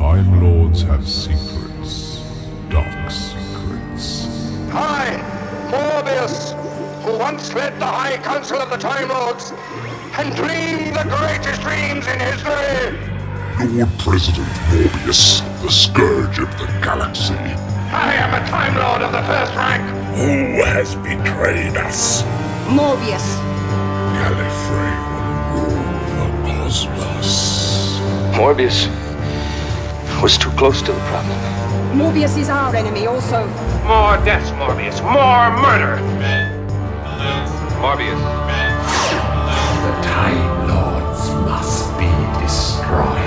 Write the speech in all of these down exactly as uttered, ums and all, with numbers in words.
Time Lords have secrets, dark secrets. I, Morbius, who once led the High Council of the Time Lords, and dreamed the greatest dreams in history. Lord President Morbius, the scourge of the galaxy. I am a Time Lord of the first rank. Who has betrayed us? Morbius. Gallifrey will rule the cosmos. Morbius was too close to the problem. Morbius is our enemy also. More deaths, Morbius. More murder. Morbius. The Time Lords must be destroyed.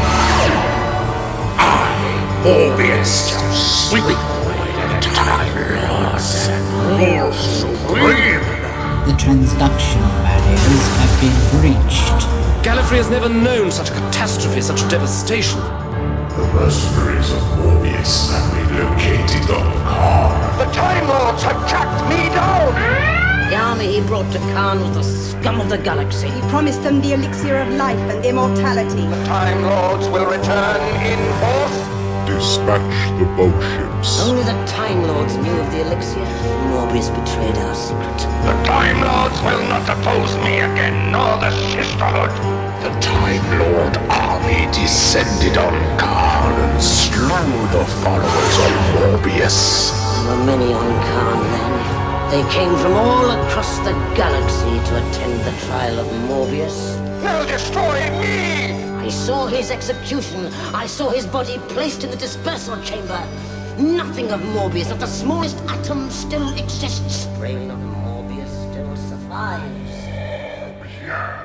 I, Morbius, shall sweep away the Time Lords and rule supreme. The transduction barriers have been breached. Gallifrey has never known such a catastrophe, such devastation. The mercenaries of Morbius have relocated on Khan. The Time Lords have tracked me down. The army he brought to Khan was the scum of the galaxy. He promised them the elixir of life and immortality. The Time Lords will return in force. Dispatch the boat-ships. Only the Time Lords knew of the elixir. Morbius betrayed our secret. The Time Lords will not oppose me again, nor the Sisterhood. The Time Lord army descended on Khan and slew the followers of Morbius. There were many on Khan then. They came from all across the galaxy to attend the trial of Morbius. They'll destroy me! I saw his execution. I saw his body placed in the dispersal chamber. Nothing of Morbius, not the smallest atom still exists. The brain of Morbius still survives. Yeah.